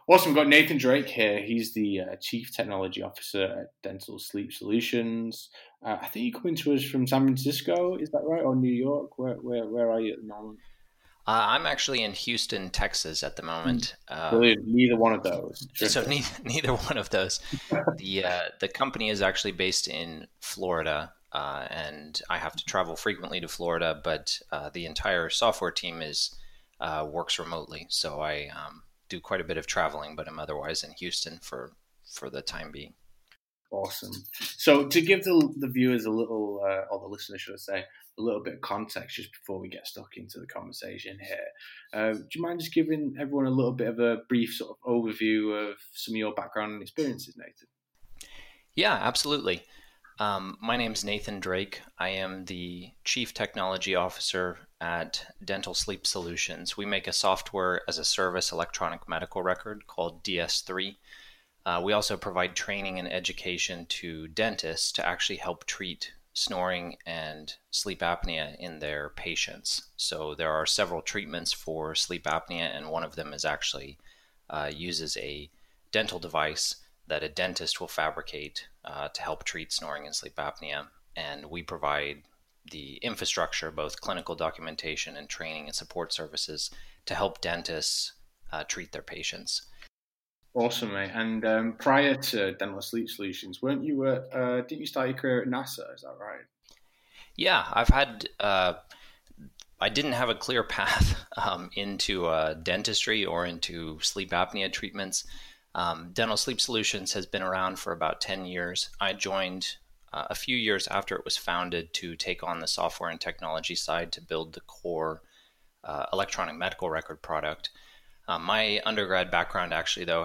Awesome. We've got Nathan Drake here. He's the Chief Technology Officer at Dental Sleep Solutions. I think you're coming to us from San Francisco, is that right? Or New York? Where are you at the moment? I'm actually in Houston, Texas at the moment. Brilliant. Neither one of those. So Terrific. neither one of those. The company is actually based in Florida, and I have to travel frequently to Florida. But the entire software team is works remotely, so I do quite a bit of traveling. But I'm otherwise in Houston for the time being. Awesome. So to give the viewers a little, or the listeners, should I say, a little bit of context just before we get stuck into the conversation here, do you mind just giving everyone a little bit of a brief sort of overview of some of your background and experiences, Nathan? Yeah, absolutely. My name's Nathan Drake. I am the Chief Technology Officer at Dental Sleep Solutions. We make a software as a service electronic medical record called DS3. We also provide training and education to dentists to actually help treat snoring and sleep apnea in their patients. So there are several treatments for sleep apnea, and one of them is actually uses a dental device that a dentist will fabricate to help treat snoring and sleep apnea. And we provide the infrastructure, both clinical documentation and training and support services to help dentists treat their patients. Awesome, mate. And prior to Dental Sleep Solutions, weren't you didn't you start your career at NASA? Is that right? Yeah, I've had. I didn't have a clear path into dentistry or into sleep apnea treatments. Dental Sleep Solutions has been around for about 10 years. I joined a few years after it was founded to take on the software and technology side to build the core electronic medical record product. My undergrad background actually, though,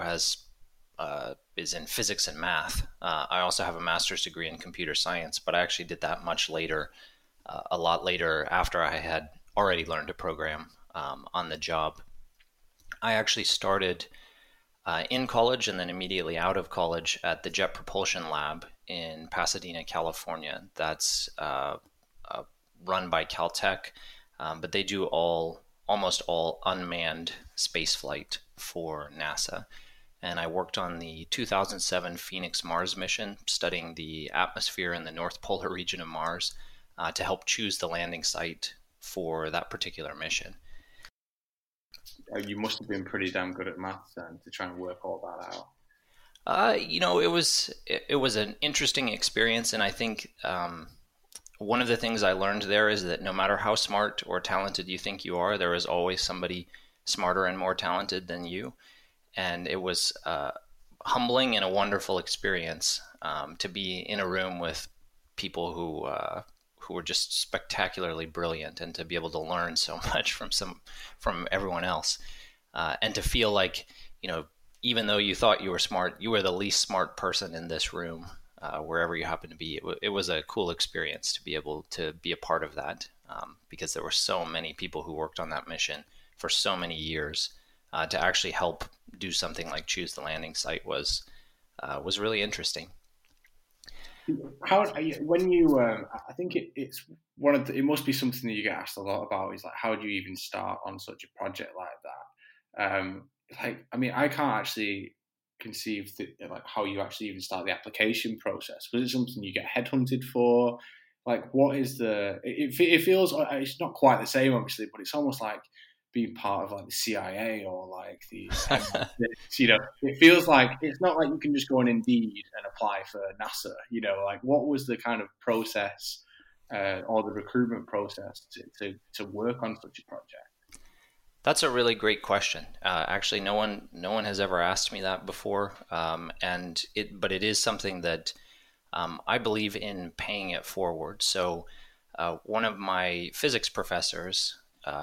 is in physics and math. I also have a master's degree in computer science, but I actually did that much later, a lot later after I had already learned to program on the job. I actually started in college and then immediately out of college at the Jet Propulsion Lab in Pasadena, California. That's run by Caltech, but they do almost all unmanned spaceflight for NASA. And I worked on the 2007 Phoenix Mars mission, studying the atmosphere in the North Polar region of Mars to help choose the landing site for that particular mission. You must have been pretty damn good at maths then to try and work all that out. It was an interesting experience, and I think one of the things I learned there is that no matter how smart or talented you think you are, there is always somebody smarter and more talented than you. And it was humbling and a wonderful experience to be in a room with people who were just spectacularly brilliant, and to be able to learn so much from everyone else, and to feel like, even though you thought you were smart, you were the least smart person in this room, wherever you happen to be. It was a cool experience to be able to be a part of that, because there were so many people who worked on that mission for so many years. To actually help do something like choose the landing site was really interesting. How when you I think it's one of it must be something that you get asked a lot about is like how do you even start on such a project like that? I can't actually conceive like how you actually even start the application process. Was it something you get headhunted for? Like what is it feels it's not quite the same obviously, but it's almost like being part of like the CIA or like the it feels like it's not like you can just go on Indeed and apply for NASA. Like what was the kind of process or the recruitment process to work on such a project? That's a really great question. Actually, no one has ever asked me that before, but it is something that I believe in paying it forward. So one of my physics professors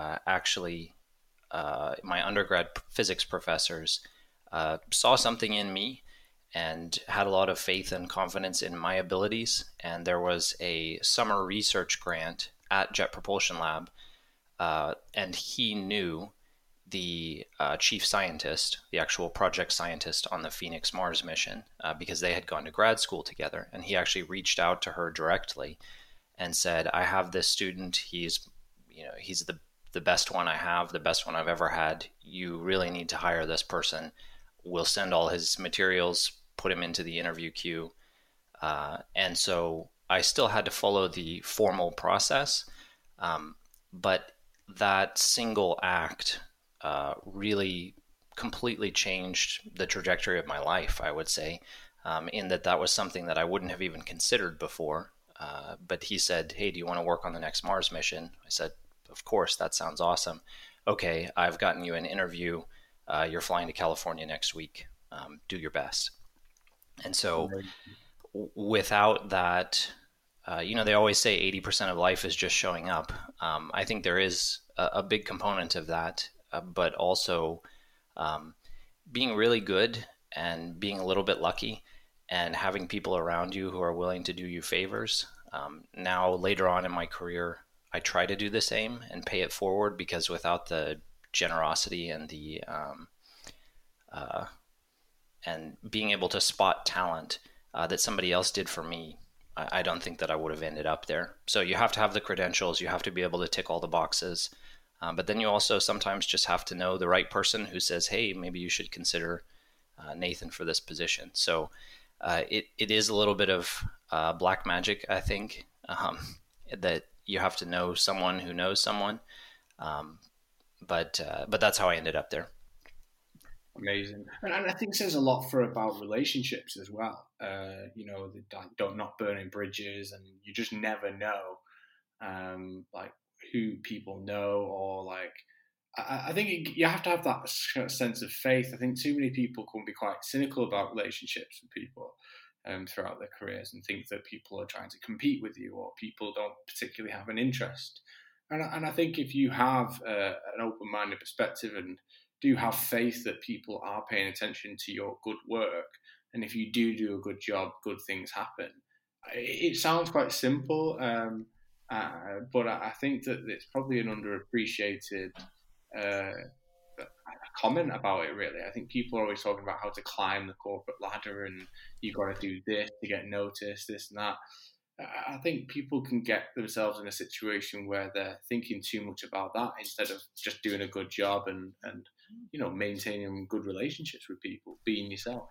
my undergrad physics professors saw something in me and had a lot of faith and confidence in my abilities. And there was a summer research grant at Jet Propulsion Lab, and he knew the chief scientist, the actual project scientist on the Phoenix Mars mission, because they had gone to grad school together. And he actually reached out to her directly and said, "I have this student. He's the best one I have, the best one I've ever had. You really need to hire this person. will send all his materials, put him into the interview queue. And so I still had to follow the formal process. But that single act really completely changed the trajectory of my life, I would say, in that was something that I wouldn't have even considered before. But he said, "Hey, do you want to work on the next Mars mission?" I said, "Of course, that sounds awesome. Okay, I've gotten you an interview. You're flying to California next week. Do your best." And so without that, they always say 80% of life is just showing up. I think there is a big component of that, but also being really good and being a little bit lucky and having people around you who are willing to do you favors. Now, later on in my career, I try to do the same and pay it forward, because without the generosity and the and being able to spot talent that somebody else did for me, I don't think that I would have ended up there. So you have to have the credentials, you have to be able to tick all the boxes, but then you also sometimes just have to know the right person who says, "Hey, maybe you should consider Nathan for this position." So it is a little bit of black magic, I think, that you have to know someone who knows someone. But that's how I ended up there. Amazing, and I think it says a lot about relationships as well. Don't not burning bridges, and you just never know, like who people know, or like I think you have to have that sense of faith. I think too many people can be quite cynical about relationships with people throughout their careers, and think that people are trying to compete with you, or people don't particularly have an interest. And I think if you have an open-minded perspective and do have faith that people are paying attention to your good work, and if you do a good job, good things happen. It sounds quite simple, but I think that it's probably an underappreciated comment about it, really. I think people are always talking about how to climb the corporate ladder, and you've got to do this to get noticed, this and that. I think people can get themselves in a situation where they're thinking too much about that, instead of just doing a good job and maintaining good relationships with people, being yourself.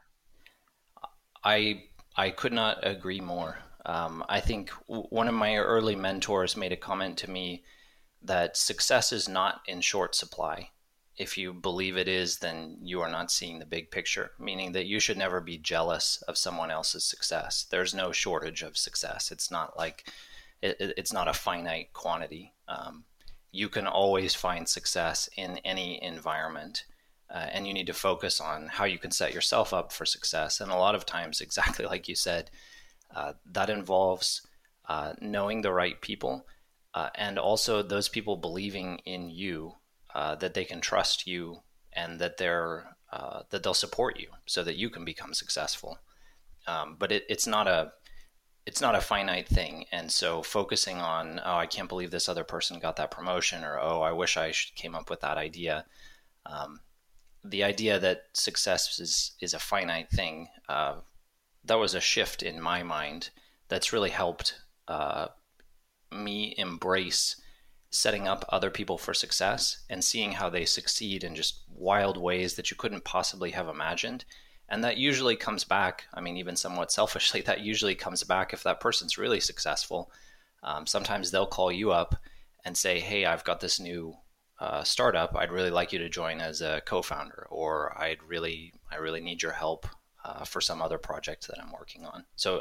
I could not agree more. I think one of my early mentors made a comment to me that success is not in short supply. If you believe it is, then you are not seeing the big picture, meaning that you should never be jealous of someone else's success. There's no shortage of success. It's not like it's not a finite quantity. You can always find success in any environment. And you need to focus on how you can set yourself up for success. And a lot of times, exactly like you said, that involves knowing the right people, and also those people believing in you, that they can trust you, and that they'll support you so that you can become successful. But it's not a finite thing. And so focusing on, oh, I can't believe this other person got that promotion, or, oh, I wish I came up with that idea. The idea that success is a finite thing, that was a shift in my mind that's really helped me embrace setting up other people for success and seeing how they succeed in just wild ways that you couldn't possibly have imagined. And that usually comes back, I mean, even somewhat selfishly, that usually comes back if that person's really successful. Sometimes they'll call you up and say, "Hey, I've got this new startup. I'd really like you to join as a co-founder," or I really need your help for some other project that I'm working on. So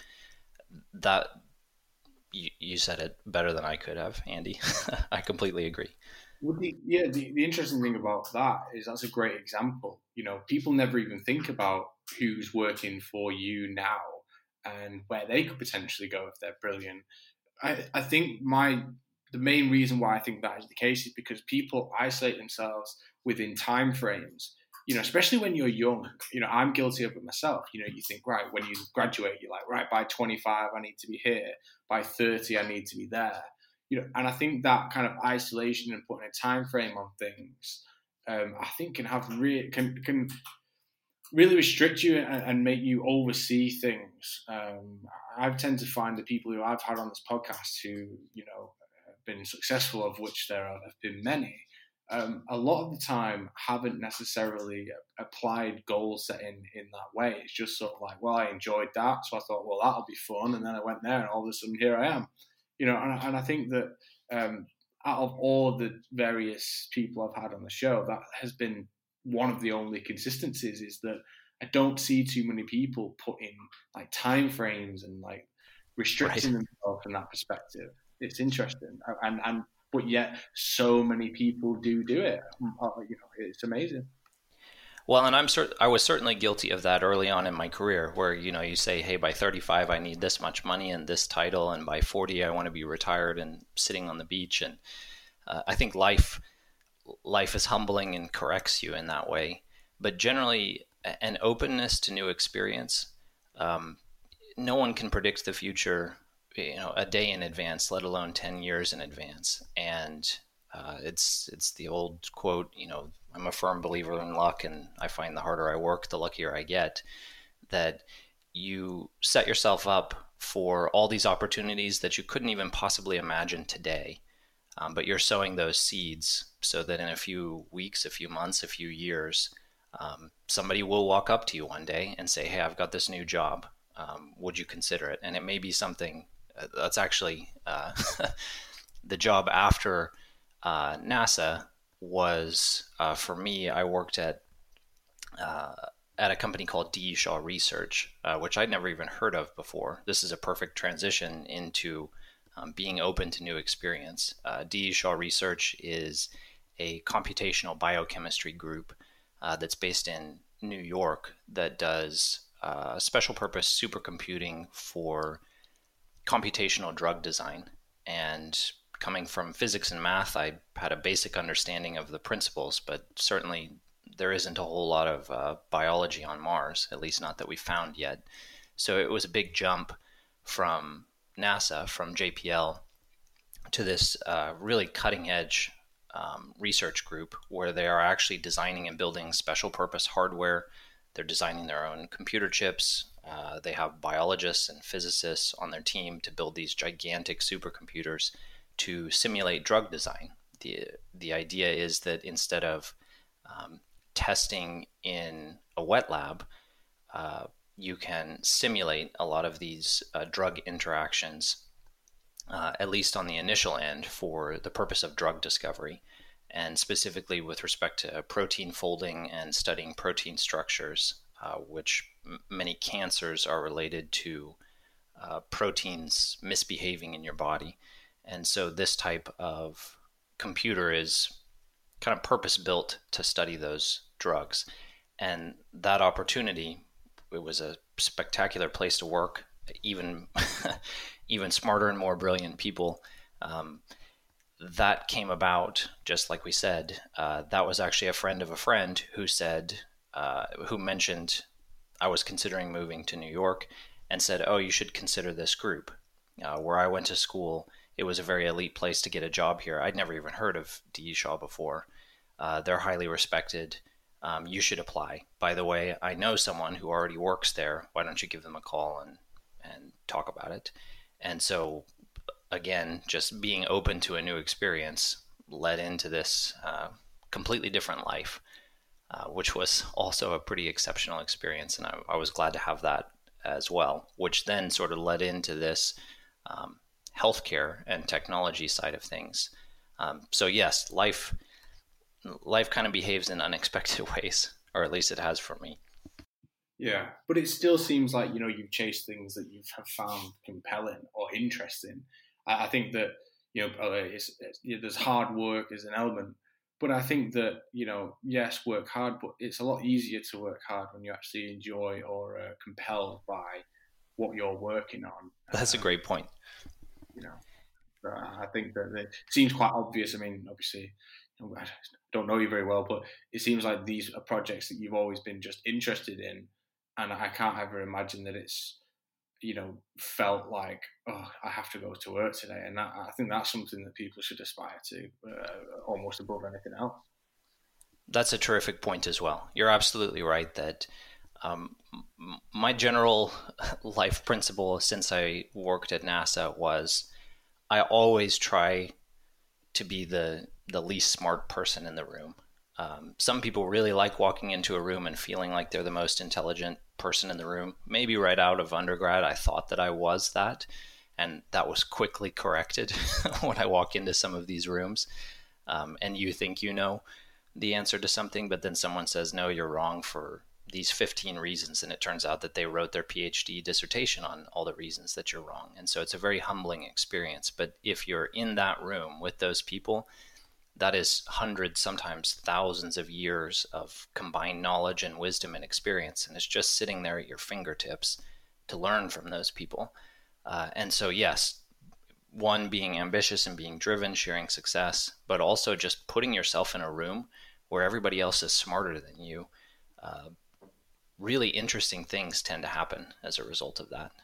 you said it better than I could have, Andy. I completely agree. Well, the interesting thing about that is that's a great example. People never even think about who's working for you now and where they could potentially go if they're brilliant. I think the main reason why I think that is the case is because people isolate themselves within time frames. Especially when you're young. I'm guilty of it myself. You think, right, when you graduate, you're like, right, by 25, I need to be here. By 30, I need to be there. And I think that kind of isolation and putting a time frame on things, I think can have can really restrict you and make you oversee things. I tend to find the people who I've had on this podcast who, have been successful, of which there have been many. a lot of the time haven't necessarily applied goal setting in that way. It's just sort of like, well, I enjoyed that, so I thought, well, that'll be fun, and then I went there, and all of a sudden, here I am. And I think that out of all the various people I've had on the show, that has been one of the only consistencies, is that I don't see too many people putting like time frames and like restricting themselves from that perspective. It's interesting, and but yet so many people do it. It's amazing. Well, and I was certainly guilty of that early on in my career, where you say, hey, by 35 I need this much money and this title, and by 40 I want to be retired and sitting on the beach. And I think life is humbling and corrects you in that way. But generally, an openness to new experience. No one can predict the future, a day in advance, let alone 10 years in advance. And it's the old quote, I'm a firm believer in luck, and I find the harder I work, the luckier I get. That you set yourself up for all these opportunities that you couldn't even possibly imagine today. But you're sowing those seeds so that in a few weeks, a few months, a few years, somebody will walk up to you one day and say, hey, I've got this new job. Would you consider it? And it may be something that's actually the job after NASA was, for me, I worked at a company called D.E. Shaw Research, which I'd never even heard of before. This is a perfect transition into being open to new experience. D.E. Shaw Research is a computational biochemistry group that's based in New York that does special purpose supercomputing for computational drug design. And coming from physics and math, I had a basic understanding of the principles, but certainly there isn't a whole lot of biology on Mars, at least not that we found yet. So it was a big jump from NASA, from JPL, to this really cutting edge research group where they are actually designing and building special purpose hardware. They're designing their own computer chips. They have biologists and physicists on their team to build these gigantic supercomputers to simulate drug design. The idea is that instead of testing in a wet lab, you can simulate a lot of these drug interactions, at least on the initial end, for the purpose of drug discovery, and specifically with respect to protein folding and studying protein structures, which many cancers are related to proteins misbehaving in your body. And so this type of computer is kind of purpose-built to study those drugs. And that opportunity, it was a spectacular place to work, even even smarter and more brilliant people. That came about, just like we said, that was actually a friend of a friend who said, who mentioned I was considering moving to New York and said, oh, you should consider this group. Where I went to school, it was a very elite place to get a job here. I'd never even heard of D.E. Shaw before. They're highly respected. You should apply. By the way, I know someone who already works there. Why don't you give them a call and talk about it? And so, again, just being open to a new experience led into this completely different life, which was also a pretty exceptional experience. And I was glad to have that as well, which then sort of led into this healthcare and technology side of things. So yes, life kind of behaves in unexpected ways, or at least it has for me. Yeah, but it still seems like you've chased things that you have found compelling or interesting. I think that there's hard work as an element, but I think that yes, work hard, but it's a lot easier to work hard when you actually enjoy or are compelled by what you're working on. That's a great point. I think that it seems quite obvious. I mean, obviously, I don't know you very well, but it seems like these are projects that you've always been just interested in, and I can't ever imagine that it's felt like, oh, I have to go to work today. And I think that's something that people should aspire to, almost above anything else. That's a terrific point as well. You're absolutely right that my general life principle since I worked at NASA was I always try to be the the least smart person in the room. Some people really like walking into a room and feeling like they're the most intelligent person in the room. Maybe right out of undergrad, I thought that I was that, and that was quickly corrected when I walk into some of these rooms. And you think you know the answer to something, but then someone says, no, you're wrong for these 15 reasons. And it turns out that they wrote their PhD dissertation on all the reasons that you're wrong. And so it's a very humbling experience. But if you're in that room with those people, that is hundreds, sometimes thousands of years of combined knowledge and wisdom and experience. And it's just sitting there at your fingertips to learn from those people. And so, yes, one, being ambitious and being driven, sharing success, but also just putting yourself in a room where everybody else is smarter than you. Really interesting things tend to happen as a result of that.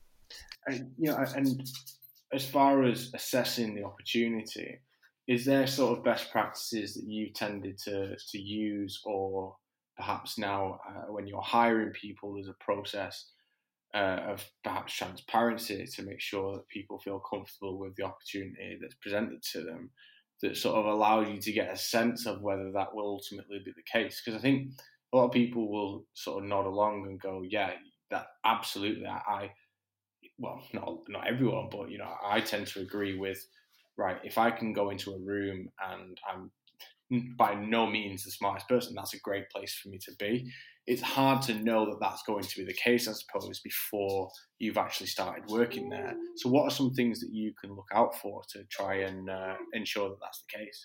And as far as assessing the opportunity, is there sort of best practices that you tended to use, or perhaps now when you're hiring people, there's a process of perhaps transparency to make sure that people feel comfortable with the opportunity that's presented to them, that sort of allows you to get a sense of whether that will ultimately be the case? Because I think a lot of people will sort of nod along and go, yeah, that absolutely. Well, not everyone, but I tend to agree with, right, if I can go into a room and I'm by no means the smartest person, that's a great place for me to be. It's hard to know that that's going to be the case, I suppose, before you've actually started working there. So what are some things that you can look out for to try and ensure that that's the case?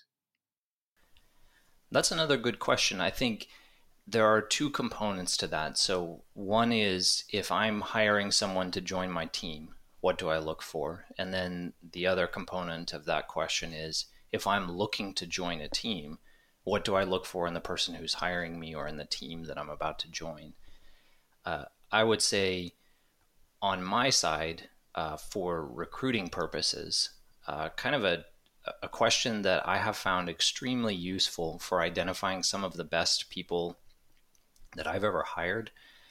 That's another good question. I think there are two components to that. So one is, if I'm hiring someone to join my team, what do I look for? And then the other component of that question is, if I'm looking to join a team, what do I look for in the person who's hiring me or in the team that I'm about to join? I would say on my side, for recruiting purposes, kind of a question that I have found extremely useful for identifying some of the best people that I've ever hired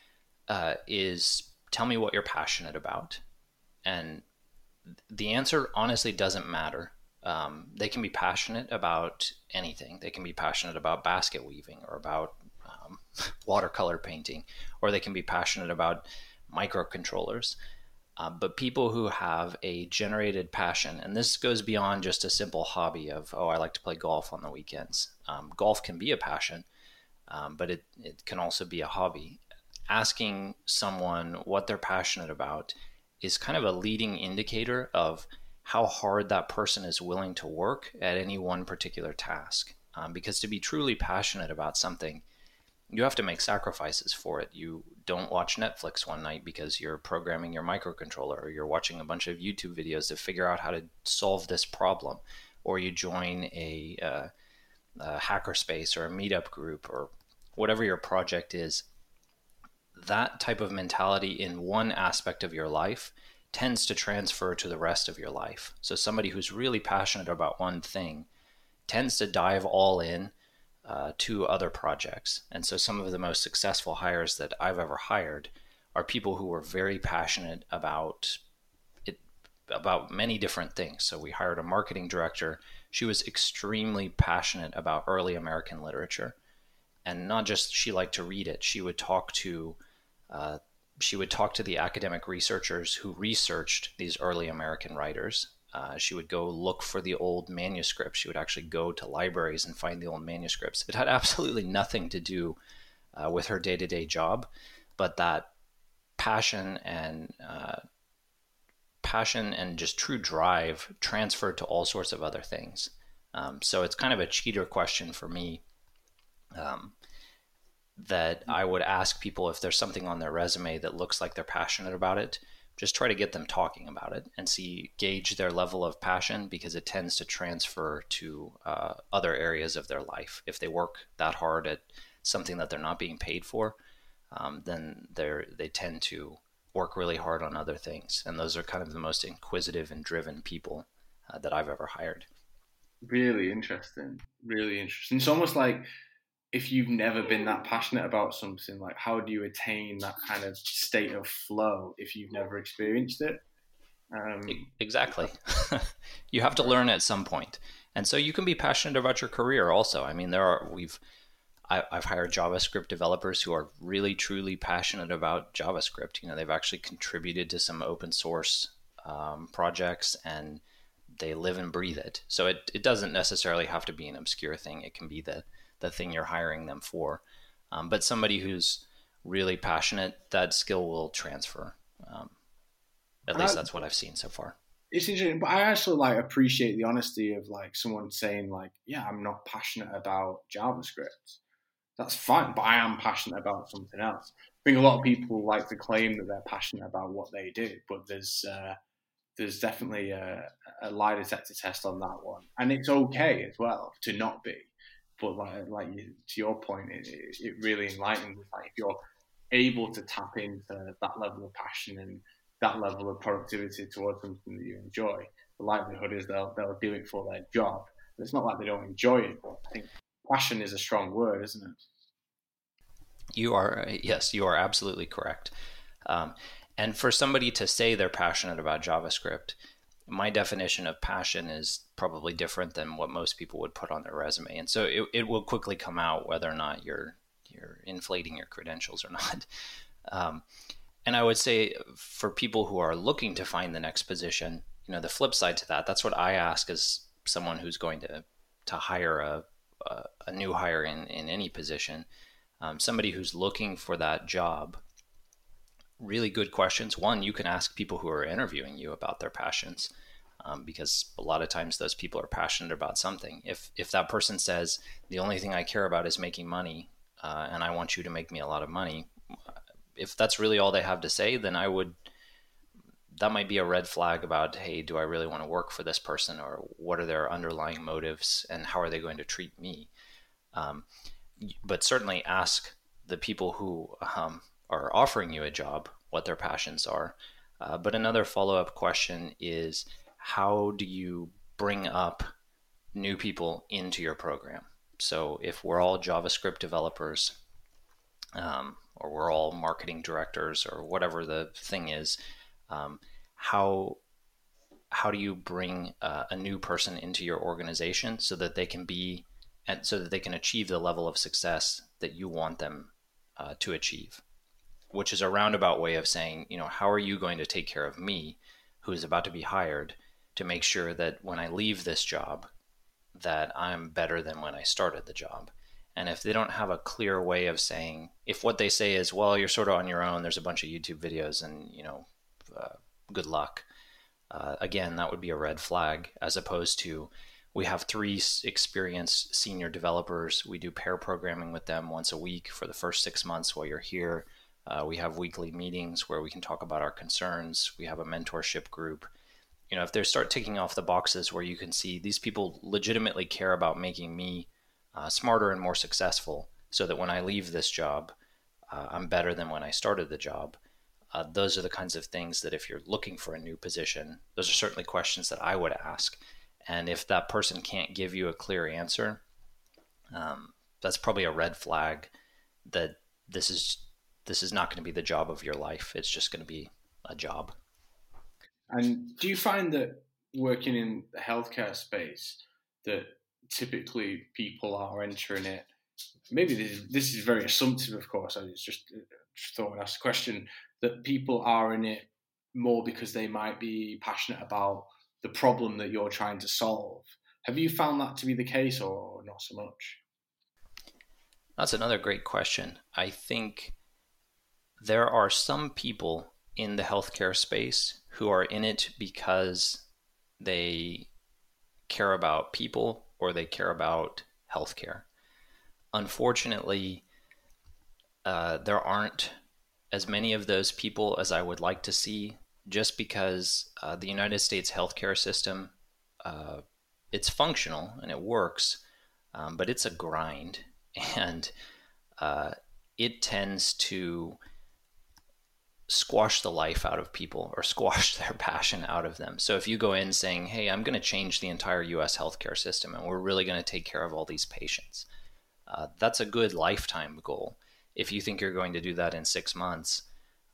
is, tell me what you're passionate about. And the answer honestly doesn't matter. They can be passionate about anything. They can be passionate about basket weaving or about watercolor painting, or they can be passionate about microcontrollers. But people who have a generated passion, and this goes beyond just a simple hobby of, oh, I like to play golf on the weekends. Golf can be a passion, but it can also be a hobby. Asking someone what they're passionate about is kind of a leading indicator of how hard that person is willing to work at any one particular task. Because to be truly passionate about something, you have to make sacrifices for it. You don't watch Netflix one night because you're programming your microcontroller, or you're watching a bunch of YouTube videos to figure out how to solve this problem, or you join a hackerspace or a meetup group or whatever your project is. That type of mentality in one aspect of your life tends to transfer to the rest of your life. So somebody who's really passionate about one thing tends to dive all in to other projects. And so some of the most successful hires that I've ever hired are people who were very passionate about it, about many different things. So we hired a marketing director. She was extremely passionate about early American literature. And not just she liked to read it, she would talk to the academic researchers who researched these early American writers. She would go look for the old manuscripts. She would actually go to libraries and find the old manuscripts. It had absolutely nothing to do with her day-to-day job, but that passion and just true drive transferred to all sorts of other things. So it's kind of a cheater question for me. That I would ask people, if there's something on their resume that looks like they're passionate about it, just try to get them talking about it and gauge their level of passion, because it tends to transfer to other areas of their life. If they work that hard at something that they're not being paid for, then they tend to work really hard on other things. And those are kind of the most inquisitive and driven people that I've ever hired. Really interesting. Really interesting. It's almost like, if you've never been that passionate about something, like, how do you attain that kind of state of flow if you've never experienced it? Exactly. You have to learn at some point. And so you can be passionate about your career also. I mean, I've hired JavaScript developers who are really truly passionate about JavaScript. You know, they've actually contributed to some open source projects, and they live and breathe it. So it doesn't necessarily have to be an obscure thing. It can be the thing you're hiring them for. But somebody who's really passionate, that skill will transfer. At least that's what I've seen so far. It's interesting, but I actually like appreciate the honesty of like someone saying like, yeah, I'm not passionate about JavaScript. That's fine, but I am passionate about something else. I think a lot of people like to claim that they're passionate about what they do, but there's definitely a lie detector test on that one, and it's okay as well to not be. But to your point, it really enlightens. Like if you're able to tap into that level of passion and that level of productivity towards something that you enjoy, the likelihood is they'll do it for their job. It's not like they don't enjoy it, but I think passion is a strong word, isn't it? Yes, you are absolutely correct. And for somebody to say they're passionate about JavaScript, my definition of passion is probably different than what most people would put on their resume. And so it will quickly come out whether or not you're inflating your credentials or not. And I would say for people who are looking to find the next position, you know, the flip side to that, that's what I ask as someone who's going to hire a new hire in any position, somebody who's looking for that job. Really good questions. One, you can ask people who are interviewing you about their passions, because a lot of times those people are passionate about something. If that person says the only thing I care about is making money, and I want you to make me a lot of money, if that's really all they have to say, then that might be a red flag about, hey, do I really want to work for this person, or what are their underlying motives and how are they going to treat me? But certainly ask the people who are offering you a job what their passions are. But another follow-up question is, how do you bring up new people into your program? So if we're all JavaScript developers, or we're all marketing directors, or whatever the thing is, how do you bring a new person into your organization so that they can achieve the level of success that you want them to achieve? Which is a roundabout way of saying, you know, how are you going to take care of me, who is about to be hired, to make sure that when I leave this job, that I'm better than when I started the job? And if they don't have a clear way of saying, if what they say is, well, you're sort of on your own, there's a bunch of YouTube videos and, you know, good luck. Again, that would be a red flag, as opposed to, we have 3 experienced senior developers. We do pair programming with them once a week for the first 6 months while you're here. We have weekly meetings where we can talk about our concerns. We have a mentorship group. You know, if they start ticking off the boxes where you can see these people legitimately care about making me smarter and more successful, so that when I leave this job, I'm better than when I started the job. Those are the kinds of things that if you're looking for a new position, those are certainly questions that I would ask. And if that person can't give you a clear answer, that's probably a red flag that this is not going to be the job of your life. It's just going to be a job. And do you find that working in the healthcare space, that typically people are entering it? Maybe this is very assumptive, of course. I just thought I'd ask a question, that people are in it more because they might be passionate about the problem that you're trying to solve. Have you found that to be the case, or not so much? That's another great question. I think there are some people in the healthcare space who are in it because they care about people or they care about healthcare. Unfortunately, there aren't as many of those people as I would like to see, just because the United States healthcare system, it's functional and it works, but it's a grind, and it tends to squash the life out of people, or squash their passion out of them. So if you go in saying, hey, I'm going to change the entire US healthcare system and we're really going to take care of all these patients, that's a good lifetime goal. If you think you're going to do that in 6 months,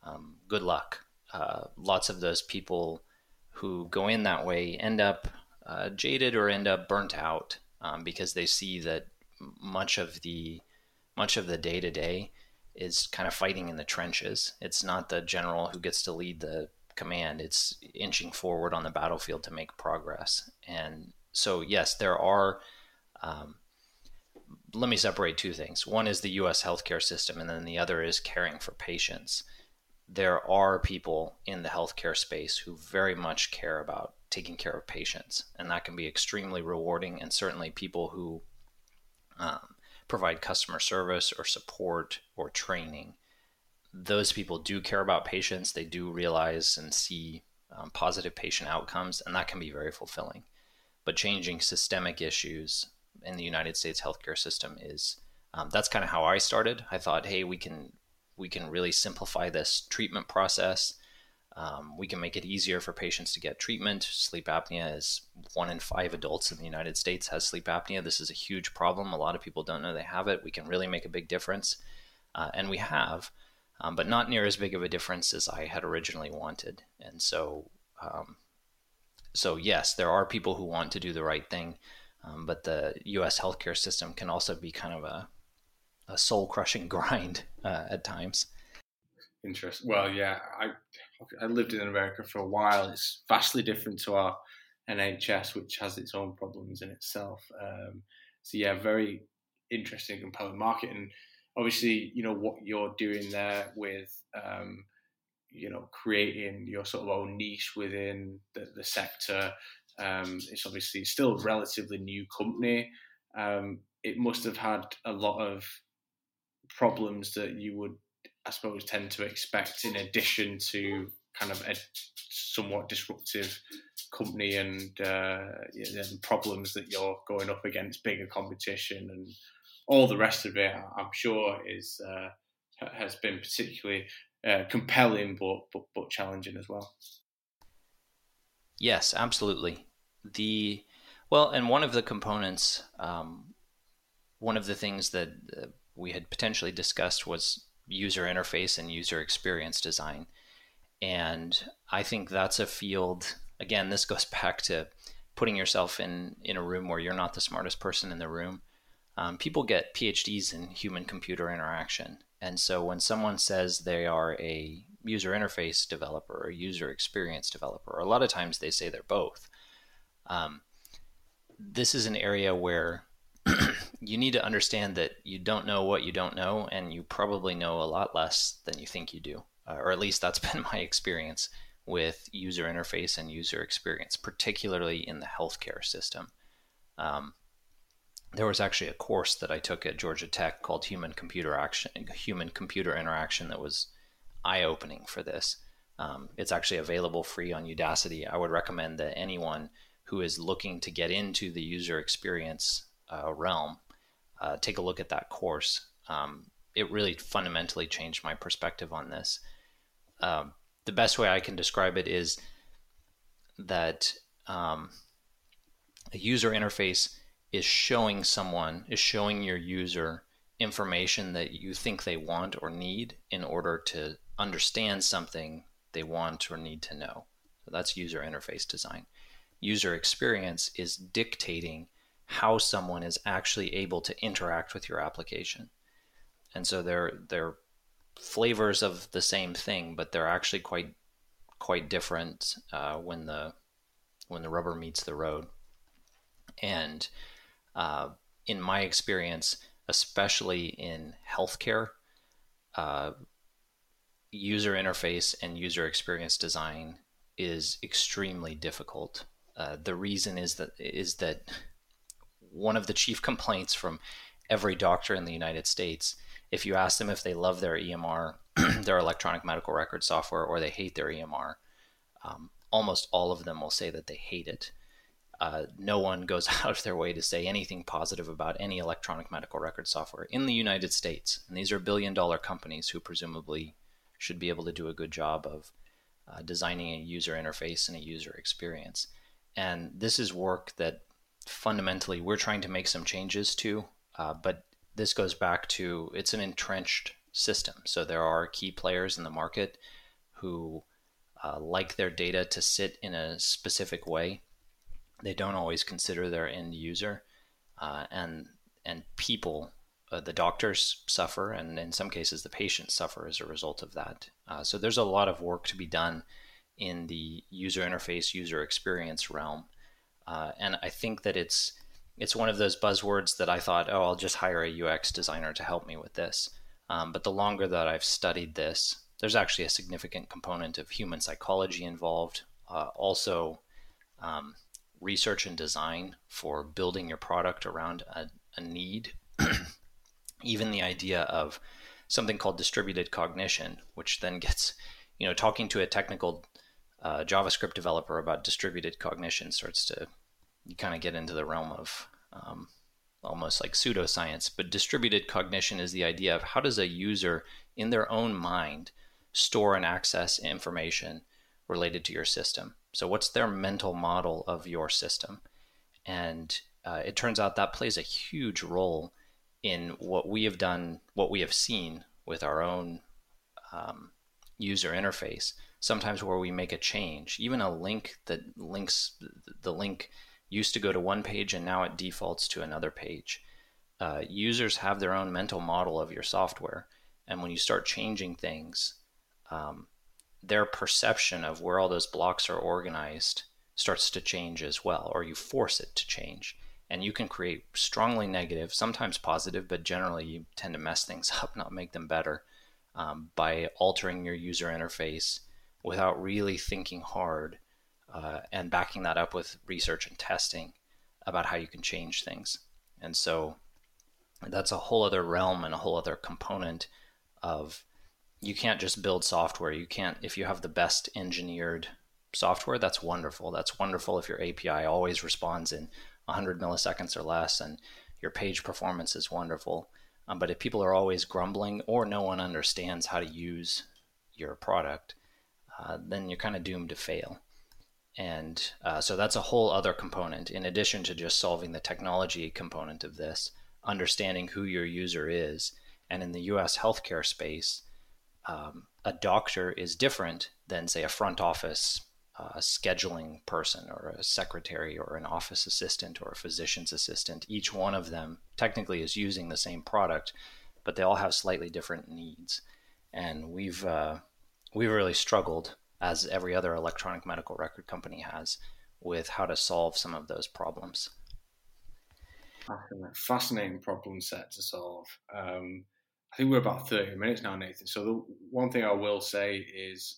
good luck. Lots of those people who go in that way end up jaded or end up burnt out because they see that much of the day to day is kind of fighting in the trenches. It's not the general who gets to lead the command. It's inching forward on the battlefield to make progress. And so, yes, there are. Let me separate two things. One is the U.S. healthcare system, and then the other is caring for patients. There are people in the healthcare space who very much care about taking care of patients, and that can be extremely rewarding. And certainly people who provide customer service or support or training, those people do care about patients. They do realize and see positive patient outcomes, and that can be very fulfilling. But changing systemic issues in the United States healthcare system is that's kind of how I started. I thought, hey, we can really simplify this treatment process. We can make it easier for patients to get treatment. Sleep apnea is 1 in 5 adults in the United States has sleep apnea. This is a huge problem. A lot of people don't know they have it. We can really make a big difference. And we have, but not near as big of a difference as I had originally wanted. And so yes, there are people who want to do the right thing, but the U.S. healthcare system can also be kind of a soul-crushing grind at times. Interesting. Well, yeah, I lived in America for a while. It's vastly different to our NHS, which has its own problems in itself. So yeah, very interesting, compelling market, and obviously, what you're doing there with, creating your sort of own niche within the sector. It's obviously still a relatively new company. It must have had a lot of problems that you would, I suppose, tend to expect in addition to kind of a somewhat disruptive company and the problems that you're going up against, bigger competition and all the rest of it. I'm sure has been particularly compelling, but challenging as well. Yes, absolutely. And one of the components, one of the things that we had potentially discussed was user interface and user experience design. And I think that's a field, again, this goes back to putting yourself in a room where you're not the smartest person in the room. People get PhDs in human-computer interaction. And so when someone says they are a user interface developer or a user experience developer, a lot of times they say they're both. This is an area where you need to understand that you don't know what you don't know, and you probably know a lot less than you think you do. Or at least that's been my experience with user interface and user experience, particularly in the healthcare system. There was actually a course that I took at Georgia Tech called Human-Computer Interaction that was eye-opening for this. It's actually available free on Udacity. I would recommend that anyone who is looking to get into the user experience realm take a look at that course. It really fundamentally changed my perspective on this. The best way I can describe it is that a user interface is showing your user information that you think they want or need in order to understand something they want or need to know. So that's user interface design. User experience is dictating how someone is actually able to interact with your application. And so they're flavors of the same thing, but they're actually quite different when the rubber meets the road. And in my experience, especially in healthcare, user interface and user experience design is extremely difficult. The reason is that one of the chief complaints from every doctor in the United States, if you ask them if they love their EMR, their electronic medical record software, or they hate their EMR, almost all of them will say that they hate it. No one goes out of their way to say anything positive about any electronic medical record software in the United States. And these are billion-dollar companies who presumably should be able to do a good job of designing a user interface and a user experience. And this is work that fundamentally we're trying to make some changes to, but this goes back to, it's an entrenched system. So there are key players in the market who like their data to sit in a specific way. They don't always consider their end user, and people, the doctors suffer, and in some cases the patients suffer as a result of that. So there's a lot of work to be done in the user interface, user experience realm, and I think that it's one of those buzzwords that I thought, oh, I'll just hire a UX designer to help me with this. But the longer that I've studied this, there's actually a significant component of human psychology involved. Also, research and design for building your product around a need. Even the idea of something called distributed cognition, which then gets, talking to a technical JavaScript developer about distributed cognition starts to, you kind of get into the realm of almost like pseudoscience. But distributed cognition is the idea of how does a user in their own mind store and access information related to your system. So what's their mental model of your system? And it turns out that plays a huge role in what we have done, what we have seen with our own user interface. Sometimes where we make a change, even a link that links, the link used to go to one page and now it defaults to another page. Users have their own mental model of your software. And when you start changing things, their perception of where all those blocks are organized starts to change as well, or you force it to change. And you can create strongly negative, sometimes positive, but generally you tend to mess things up, not make them better, by altering your user interface without really thinking hard and backing that up with research and testing about how you can change things. And so that's a whole other realm and a whole other component of, you can't just build software. You can't, if you have the best engineered software, that's wonderful. That's wonderful if your API always responds in 100 milliseconds or less and your page performance is wonderful. But if people are always grumbling or no one understands how to use your product, then you're kind of doomed to fail. And so that's a whole other component. In addition to just solving the technology component of this, understanding who your user is. And in the US healthcare space, a doctor is different than, say, a front office scheduling person or a secretary or an office assistant or a physician's assistant. Each one of them technically is using the same product, but they all have slightly different needs. And we've really struggled, as every other electronic medical record company has, with how to solve some of those problems. Fascinating problem set to solve. I think we're about 30 minutes now, Nathan. So the one thing I will say is,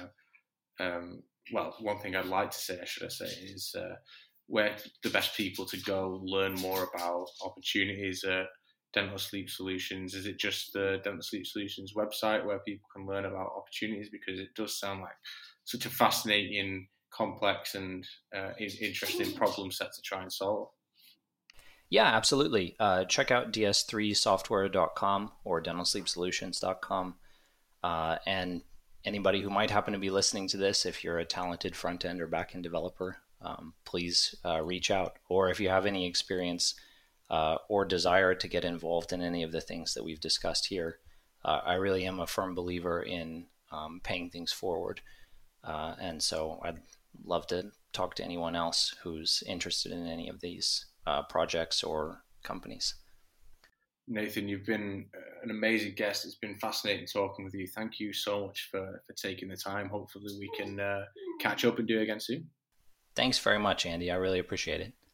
one thing I'd like to say, should I say, is where the best people to go learn more about opportunities at Dental Sleep Solutions. Is it just the Dental Sleep Solutions website where people can learn about opportunities? Because it does sound like such a fascinating, complex, and interesting problem set to try and solve. Yeah, absolutely. Check out ds3software.com or dentalsleepsolutions.com. And anybody who might happen to be listening to this, if you're a talented front-end or back-end developer, please reach out. Or if you have any experience or desire to get involved in any of the things that we've discussed here, I really am a firm believer in paying things forward. And so I'd love to talk to anyone else who's interested in any of these projects or companies. Nathan, you've been an amazing guest. It's been fascinating talking with you. Thank you so much for taking the time. Hopefully we can catch up and do it again soon. Thanks very much, Andy. I really appreciate it.